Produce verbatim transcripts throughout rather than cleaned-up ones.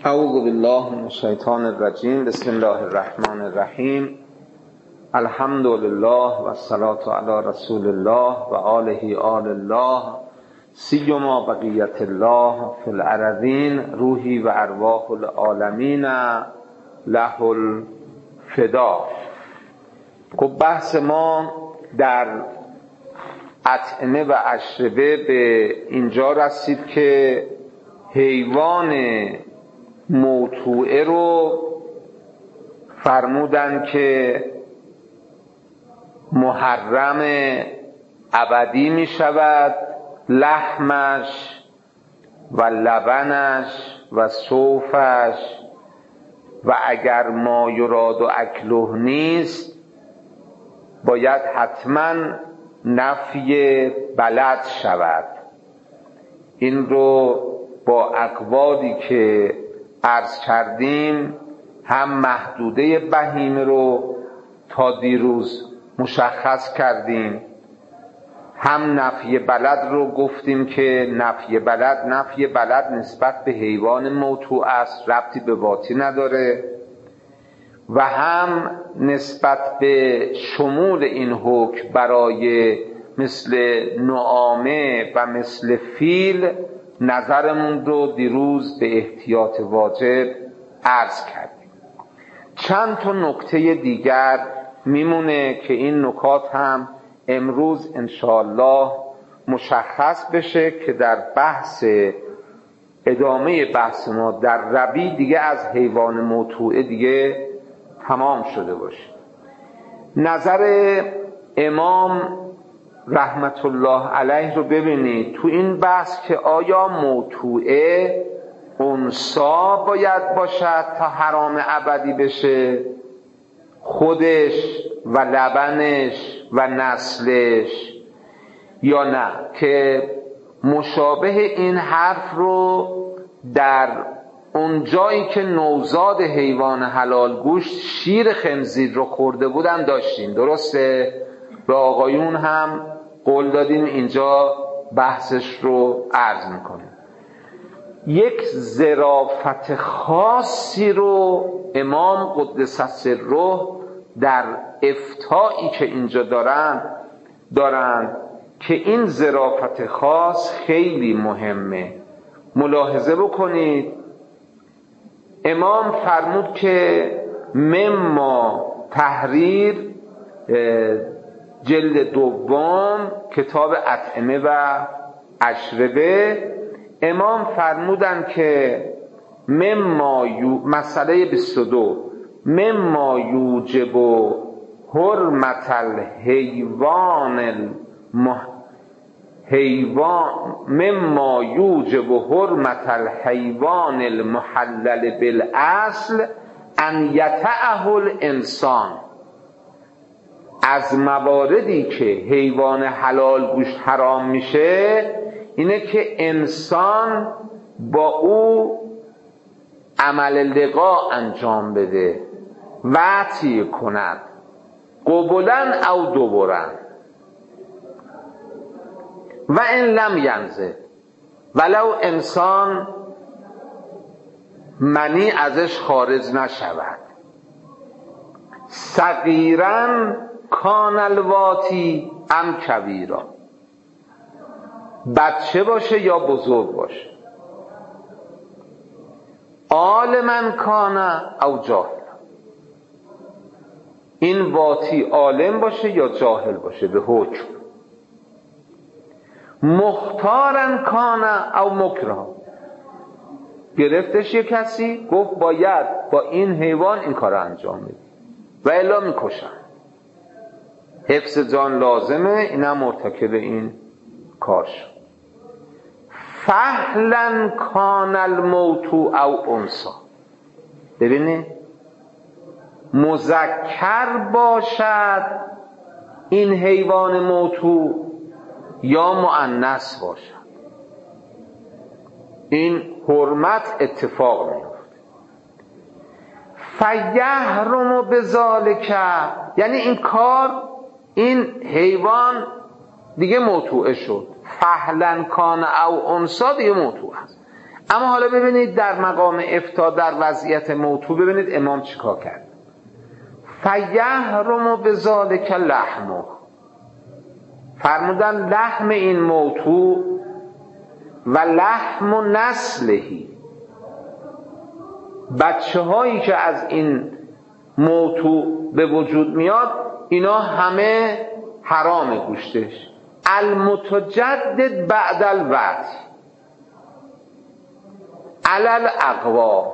اعوذ بالله من الشیطان الرجیم. بسم الله الرحمن الرحیم. الحمد لله و الصلاة علی رسول الله و آله آل الله سیما بقیت الله فی الارضین روحی و ارواح العالمین له الفدا. خب بحث ما در اطعمه و اشربه به اینجا رسید که حیوان موتوعه رو فرمودن که محرم ابدی می شود، لحمش و لبنش و صوفش، و اگر ما یراد و اکله نیست باید حتما نفی بلد شود. این رو با اقوادی که عرض کردیم هم محدوده بهیمه رو تا دیروز مشخص کردیم، هم نفی بلد رو گفتیم که نفی بلد نفی بلد نسبت به حیوان موتوع است، ربطی به واتی نداره، و هم نسبت به شمول این حکم برای مثل نعامه و مثل فیل نظرمون رو دیروز به احتیاط واجب عرض کردیم. چند تا نکته دیگر میمونه که این نکات هم امروز انشاءالله مشخص بشه که در بحث ادامه بحث ما در ربی دیگه از حیوان موتوعه دیگه تمام شده باشه. نظر امام رحمت الله علیه رو ببینید تو این بحث که آیا موتوعه انثی باید باشد تا حرام ابدی بشه، خودش و لبنش و نسلش، یا نه، که مشابه این حرف رو در اون جایی که نوزاد حیوان حلال گوشت شیر خنزیر رو خورده بودن داشتیم. درسته؟ به آقایون هم قول دادیم اینجا بحثش رو عرض میکنیم. یک ظرافت خاصی رو امام قدس سره در افتایی که اینجا دارن دارن که این ظرافت خاص خیلی مهمه. ملاحظه بکنید امام فرمود که مما تحریر جلد دوم کتاب اطعمه و اشربه، امام فرمودن که مما یو مسئله بیست و دو مما یوجب حرمت الحیوان المح... حیوان مما یوجب حرمت الحیوان المحلل بالاصل ان یطعه الانسان. از مواردی که حیوان حلال گوشت حرام میشه اینه که انسان با او عمل لقا انجام بده، وطی کند، قبلن او دبرن، و ان لم ینزل، ولو انسان منی ازش خارج نشود، صغیرن کان الواتی ام کبیرا، بچه باشه یا بزرگ باشه، عالمن کان او جاهل، این واتی عالم باشه یا جاهل باشه به حکم، مختارن کان او مکره، گرفتش یک کسی گفت باید با این حیوان این کار انجام بدی و الا میکشن، حفظ جان لازمه، اینم مرتکب این کار شد. فهلن کان الموت او انثی، ببینید مذکر باشد این حیوان موتو یا مؤنث باشد، این حرمت اتفاق میفته. فیحرم بذالک، یعنی این کار این حیوان دیگه موتوعه شد، فهلن کان او انثی دیگه موتوعه است. اما حالا ببینید در مقام افتا در وضعیت موتو ببینید امام چیکار کرد. فیحرم بذالک لحمه، فرمودن لحم این موتو و لحم نسلهی، بچه هایی که از این موتو به وجود میاد اینا همه حرام گوشتش. المتجدد بعد الوعد علل اقوا،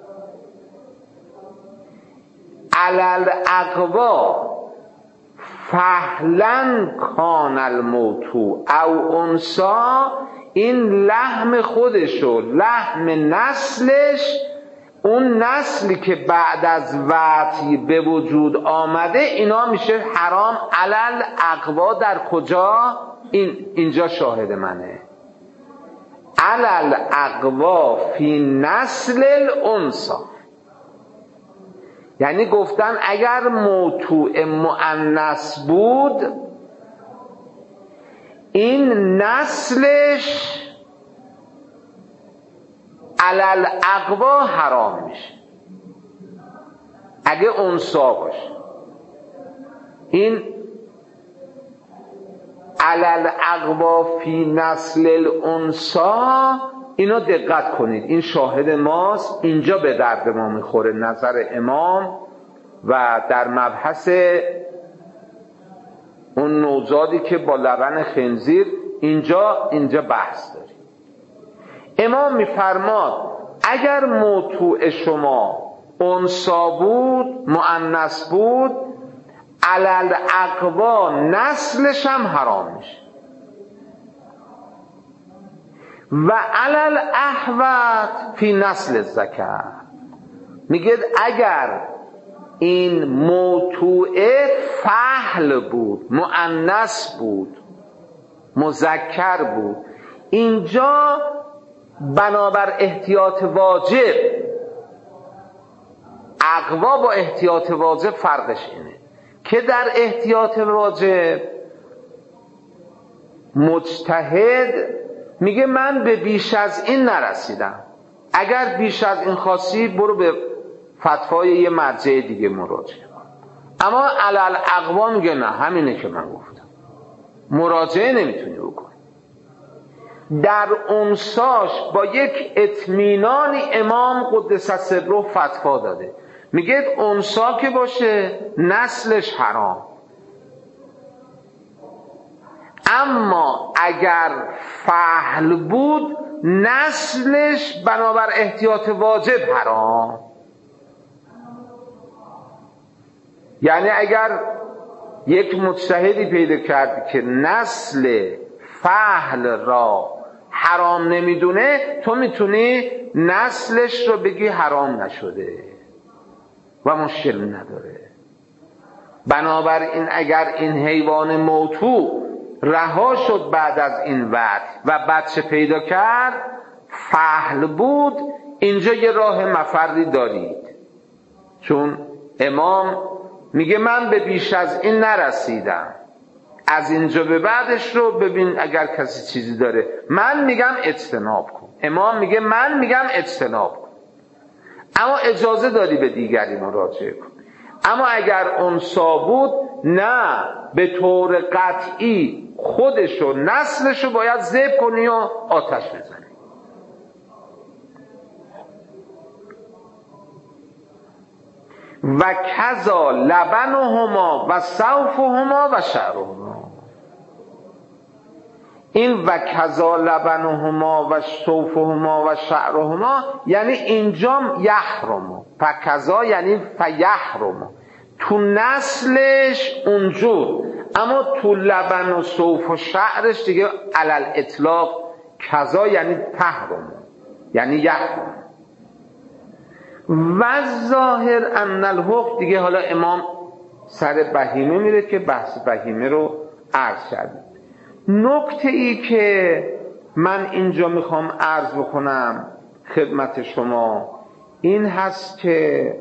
علل اقوا فهلن کان الموتو او انسا، این لحم خودشو لحم نسلش، اون نسلی که بعد از وعی به وجود آمده اینا میشه حرام. علل اقوا در کجا؟ این اینجا شاهد منه. علل اقوا فی نسل الانسا، یعنی گفتن اگر موتوع مؤنث بود این نسلش علل اقوا حرام میشه اگه انثى باشه. این علل اقوا فی نسل الانثى، اینو دقت کنید، این شاهد ماست، اینجا به درد ما میخوره نظر امام. و در مبحث اون نوزادی که با لبن خنزیر اینجا اینجا بحث داریم. امام میفرماد اگر موتوع شما انثى بود مؤنث بود علل اقوا نسلش هم حرام میشه و علل احوط فی نسل الذکر. میگه اگر این موتوع فحل بود مؤنث بود مذکر بود، اینجا بنابر احتیاط واجب، اقوا با احتیاط واجب فرقش اینه که در احتیاط واجب مجتهد میگه من به بیش از این نرسیدم، اگر بیش از این خواستی برو به فتوای یه مرجع دیگه مراجعه کن. اما علل اقوا میگه نه، همینه که من گفتم، مراجعه نمیتونی بکنی. در انثاش با یک اطمینانی امام قدس سره فتوا داده، میگه انثی که باشه نسلش حرام، اما اگر فحل بود نسلش بنابر احتیاط واجب حرام. یعنی اگر یک مجتهدی پیدا کرد که نسل فحل را حرام نمیدونه، تو میتونی نسلش رو بگی حرام نشده و مشکل نداره. بنابراین اگر این حیوان موتو رها شد بعد از این وقت و بچه پیدا کرد فحل بود، اینجا یه راه مفری دارید، چون امام میگه من به بیش از این نرسیدم، از اینجا به بعدش رو ببین اگر کسی چیزی داره. من میگم اجتناب کن، امام میگه من میگم اجتناب کن، اما اجازه داری به دیگری مراجعه کن. اما اگر انثى بود نه، به طور قطعی خودشو نسلشو باید ذبح کنی و آتش بزنی. و کذا لبنهما و صوفهما و شعرهما، این و کذا لبنهما و صوفهما و شعرهما یعنی اینجام یحرم، فکذا یعنی فیحرم، تو نسلش اونجور، اما تو لبن و صوف و شعرش دیگه علل اطلاق. کذا یعنی تحرم یعنی یحرم. و ظاهر ان الحکم، دیگه حالا امام سر بهیمه میره که بحث بهیمه رو عرض شد. نکته ای که من اینجا میخوام عرض بکنم خدمت شما این هست که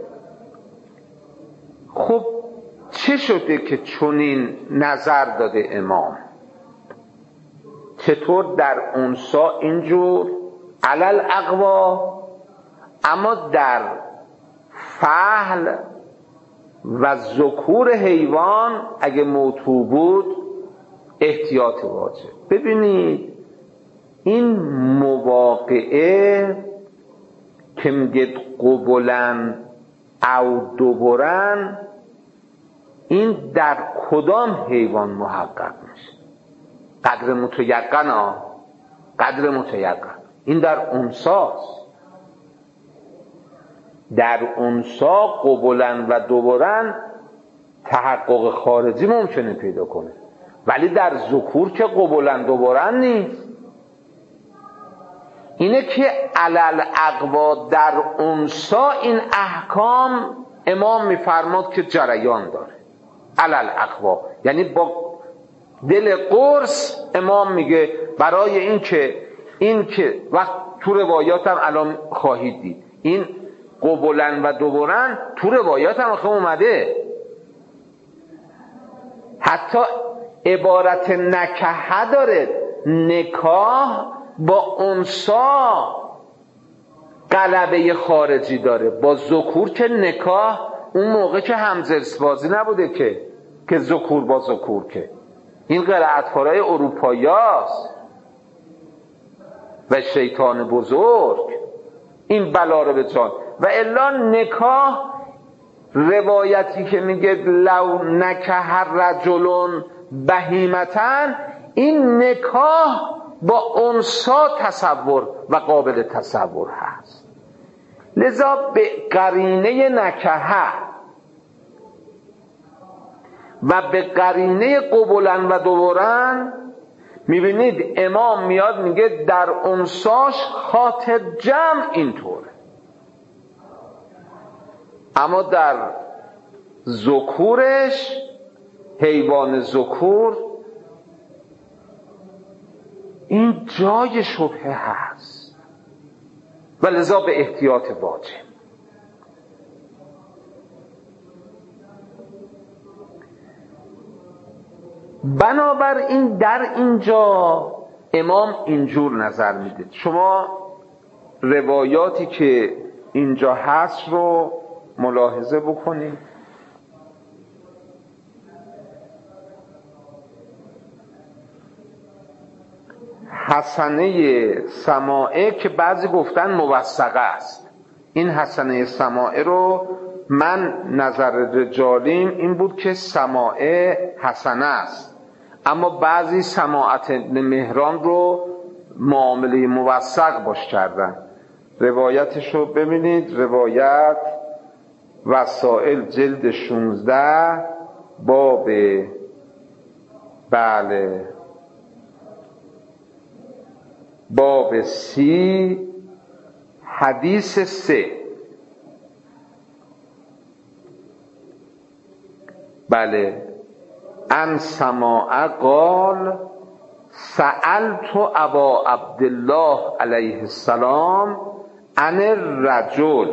خب چه شده که چنین نظر داده امام؟ چطور در انثى اینجور علل اقوا، اما در فحل و ذکور حیوان اگه موتو بود احتیاط واجب. ببینید این مواقعه که میگه قبلن او دبرن، این در کدام حیوان محقق میشه؟ قدر متیقن ها، قدر متیقن. این در انثاست. در انثا قبلن و دبرن تحقق خارجی ممکنه پیدا کنه، ولی در ذکور که قبلن دبرن نیست. اینه که علل اقوا در انثا این احکام امام میفرماد که جریان داره. علل اقوا یعنی با دل قرص امام میگه برای این که این که وقت تو روایات هم الان خواهید دید این قبلن و دبرن تو روایات هم آخه اومده. حتی عبارت نکحه داره، نکاح با انثا غلبه خارجی داره، با ذکور که نکاح اون موقع که همجنس بازی نبوده که که ذکور با ذکور، که این قرائت‌خوارای اروپایی هست و شیطان بزرگ این بلا رو به جان. و الا نکاح روایتی که میگه لو نکح رجل بهیمتن، این نکاح با انثا تصور و قابل تصور هست. لذا به قرینه نکحه و به قرینه قبلن و دبرن میبینید امام میاد میگه در انثاش خاطر جمع اینطوره، اما در ذکورش حیوان ذکور این جای شبهه هست و لذا به احتیاط واجب. بنابراین در اینجا امام اینجور نظر میده. شما روایاتی که اینجا هست رو ملاحظه بکنید. حسنه سماعه که بعضی گفتن موثقه است، این حسنه سماعه رو من نظر رجالیم این بود که سماعه حسنه است، اما بعضی سماعت ابن مهران رو معامله موثق باش کردن. روایتش رو ببینید، روایت وسائل جلد شانزده باب بله باب سی حدیث سه. بله ان سماع قال سألت ابا عبدالله علیه السلام عن الرجل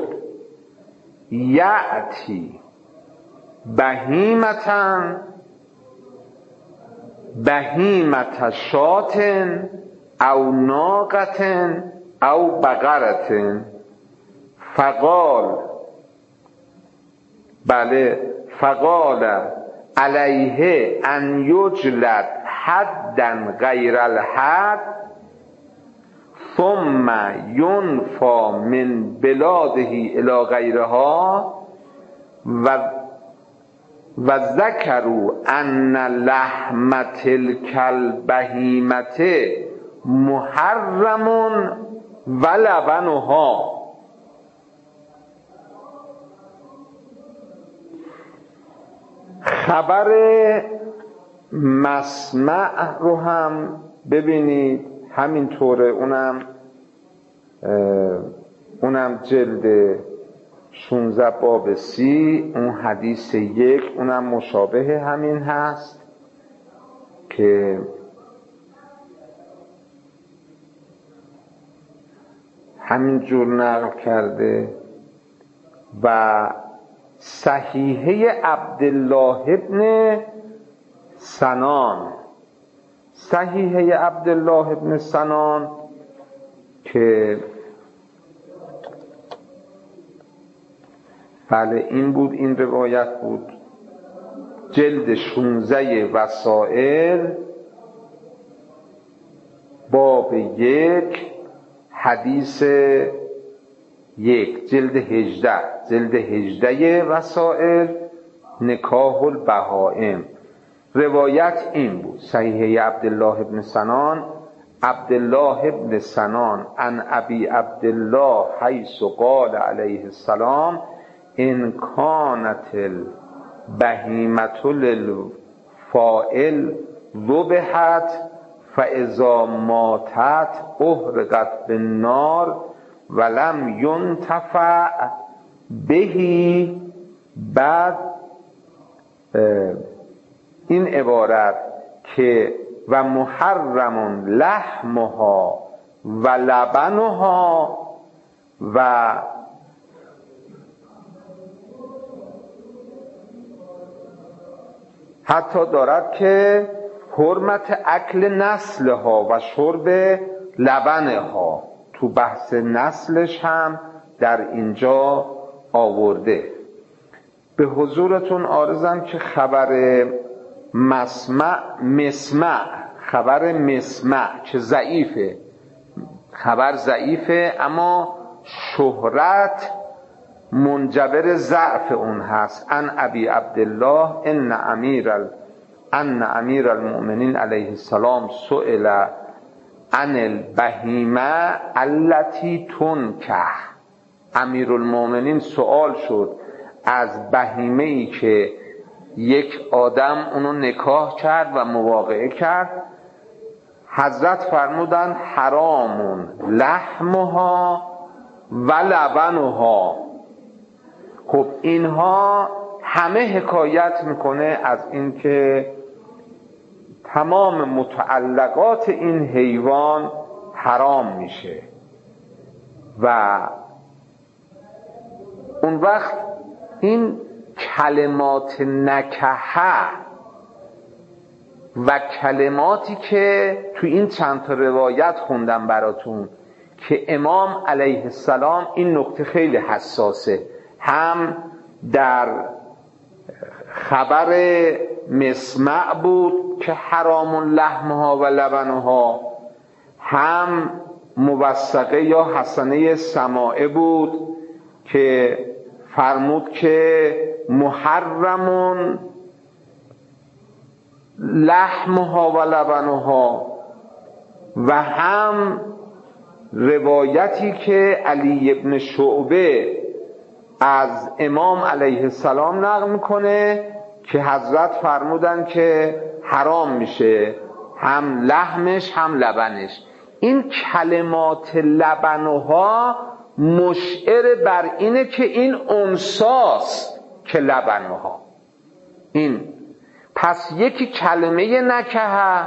یأتی بهیمتن بهیمت شاتن او ناقتن او بقرتن فقال بله فقال علیه ان یجلد حدا غیر الحد ثم ینفا من بلاده الى غیرها و و ذکروا ان لحم تلک البهیمه محرم و لبنها. خبر مسمع رو هم ببینید همینطوره، اونم اونم جلد شانزده باب سی، اون حدیث یک، اونم مشابه همین هست که همین جور نقل کرده. و صحیحه عبدالله ابن سنان، صحیحه عبدالله ابن سنان که بله این بود، این روایت بود، جلد شانزده وسائل، باب یک، حدیث یک، جلد هجده، جلد هجده وسائل، نکاح البهائم. روایت این بود، صحیح عبدالله ابن سنان، عبدالله ابن سنان عن ابی عبدالله حیث قال علیه السلام ان کانت البهیمة للفاعل ذبحت فاذا ماتت احرقت بالنار ولم ینتفع بهی. بعد این عبارت که و محرم لحمها و لبنها و حتی دارد که حرمت اکل نسلها و شرب لبنها، تو بحث نسلش هم در اینجا آورده. به حضورتون عارضم که خبر مسمع مسمع خبر مسمع که ضعیفه، خبر ضعیفه اما شهرت منجبر ضعف اون هست. ان ابی عبدالله ان امیر ال... ان امیر المؤمنین علیه السلام سئل عن البهیمه التي تنکح. امیر المؤمنین سوال شد از بهیمه ای که یک آدم اونو نکاح کرد و مواقعه کرد. حضرت فرمودن حرامون لحمها و لبنها. خب اینها همه حکایت میکنه از این که تمام متعلقات این حیوان حرام میشه و اون وقت این کلمات نکحه و کلماتی که تو این چند تا روایت خوندم براتون که امام علیه السلام این نکته خیلی حساسه، هم در خبر مسمع بود که حرام لحمها و لبنها، هم موثقه یا حسنه سماعه بود که فرمود که محرمون لحمها و لبنها، و هم روایتی که علی ابن شعبه از امام علیه السلام نقل میکنه که حضرت فرمودن که حرام میشه هم لحمش هم لبنش. این کلمات لبنها مشعر بر اینه که این انساست که لبنها این. پس یکی کلمه نکحه،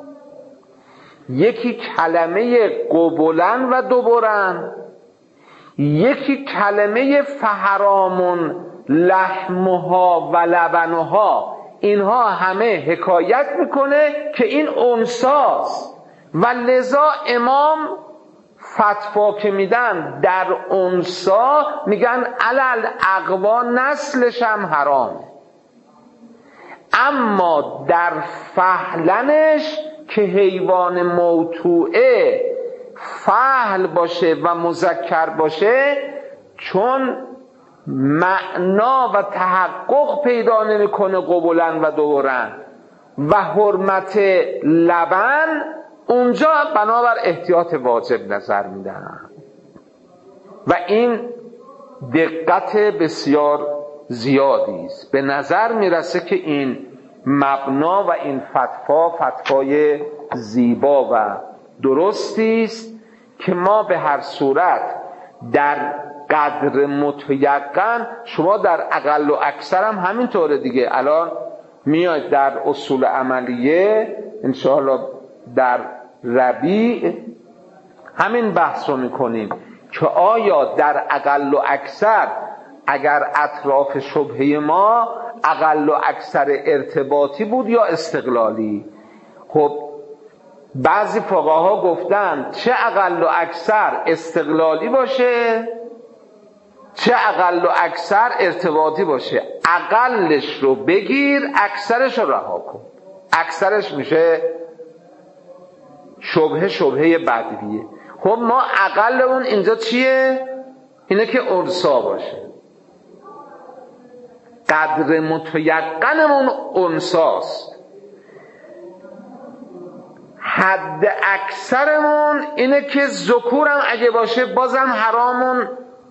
یکی کلمه قبلن و دبرن، یکی کلمه فحرامون لحمها و لبنها. اینها همه حکایت میکنه که این انساست و لذا امام فتوا که میدن در انسا میگن علل اقوا نسلش هم حرام، اما در فحلنش که حیوان موتوعه فحل باشه و مذکر باشه، چون معنا و تحقق پیدا نمیکنه قبولن و دورن و حرمت لبن، اونجا بنابر احتیاط واجب نظر میدن و این دقت بسیار زیادی است. به نظر میرسه که این مبنا و این فتوا فتوای زیبا و درستی است که ما به هر صورت در قدر متیقن، شما در اقل و اکثر هم همینطوره دیگه. الان میاد در اصول عملیه انشاءالله در ربیع همین بحث رو میکنیم که آیا در اقل و اکثر اگر اطراف شبهه ما اقل و اکثر ارتباطی بود یا استقلالی. خب بعضی فقها گفتن چه اقل و اکثر استقلالی باشه چه اقل و اکثر ارتباطی باشه، اقلش رو بگیر اکثرش رو رها کن. اکثرش میشه شبهه شبهه بدویه. خب ما اقل اون اینجا چیه؟ اینه که انسا باشه، قدر متیقنمون انساست. حد اکثرمون اینه که ذکورم اگه باشه بازم حرامون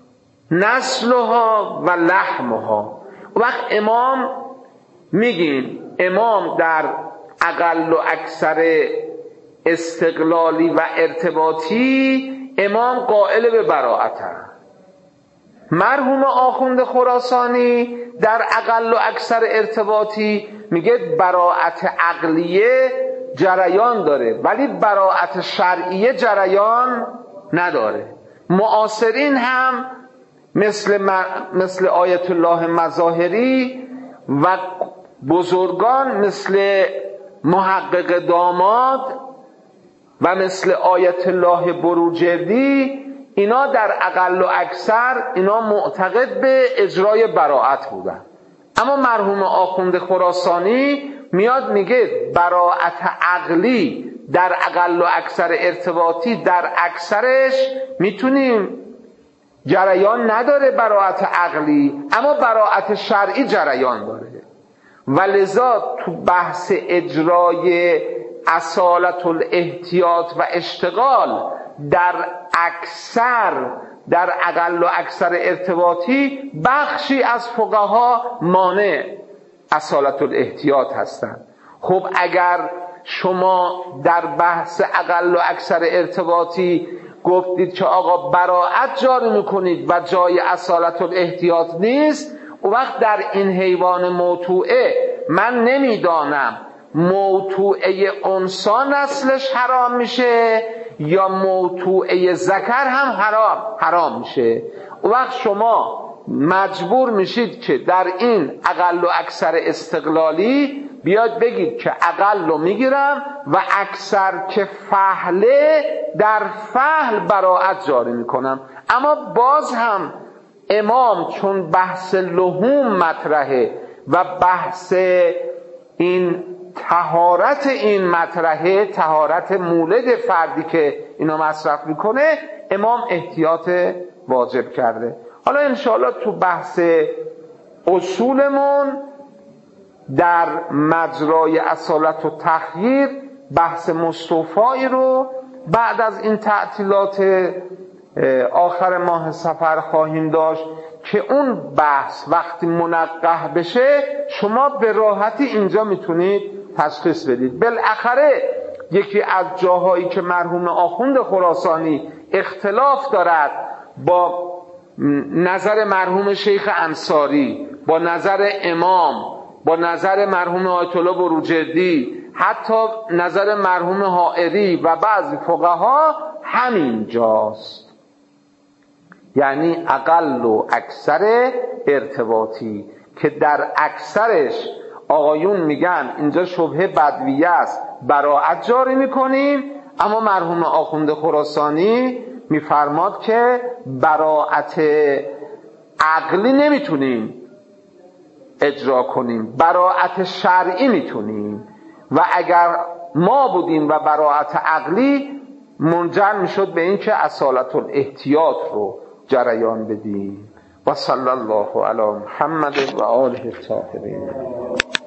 نسلها و لحمها. وقت امام میگیم امام در اقل و اکثر استقلالی و ارتباطی امام قائل به براءته. مرحوم آخوند خراسانی در اقل و اکثر ارتباطی میگه براءت عقلیه جریان داره ولی براءت شرعیه جریان نداره. معاصرین هم مثل مثل آیت الله مظاهری و بزرگان مثل محقق داماد و مثل آیت الله بروجردی، اینا در اقل و اکثر اینا معتقد به اجرای براءت بودن. اما مرحوم آخوند خراسانی میاد میگه براءت عقلی در اقل و اکثر ارتباطی در اکثرش میتونیم جریان نداره براءت عقلی، اما براءت شرعی جریان داره. و لذا تو بحث اجرای اصالت الاحتیاط و اشتغال در اکثر در اقل و اکثر ارتباطی بخشی از فقها مانع اصالت الاحتیاط هستند. خب اگر شما در بحث اقل و اکثر ارتباطی گفتید که آقا براءت جاری میکنید و جای اصالت الاحتیاط نیست، اون وقت در این حیوان موتوعه من نمیدانم موتوعه انسا نسلش حرام میشه یا موتوعه ذکر هم حرام حرام میشه. اون وقت شما مجبور میشید که در این اقل و اکثر استقلالی بیاد بگید که اقل رو میگیرم و اکثر که فحله در فحل براءت جاری میکنم. اما باز هم امام چون بحث لحوم مطرحه و بحث این طهارت این مطرحه، طهارت مولد فردی که اینو مصرف میکنه، امام احتیاط واجب کرده. حالا انشاءالله تو بحث اصولمون در مجرای اصالت و تخییر بحث مستوفایی رو بعد از این تعطیلات آخر ماه صفر خواهیم داشت که اون بحث وقتی منقح بشه شما به راحتی اینجا میتونید تشخیص بدید. بالاخره یکی از جاهایی که مرحوم آخوند خراسانی اختلاف دارد با نظر مرحوم شیخ انصاری، با نظر امام، با نظر مرحوم آیت الله بروجردی، حتی نظر مرحوم حائری و بعضی فقها همین جاست، یعنی اقل و اکثر ارتباطی که در اکثرش آقایون میگن اینجا شبهه بدویه است براءت جاری میکنیم، اما مرحوم آخوند خراسانی میفرماد که براءت عقلی نمیتونیم اجرا کنیم، براءت شرعی میتونیم، و اگر ما بودیم و براءت عقلی منجر میشد به این که اصالت الاحتیاط رو جریان بدیم. و صلی الله علی محمد و آله الطاهرین.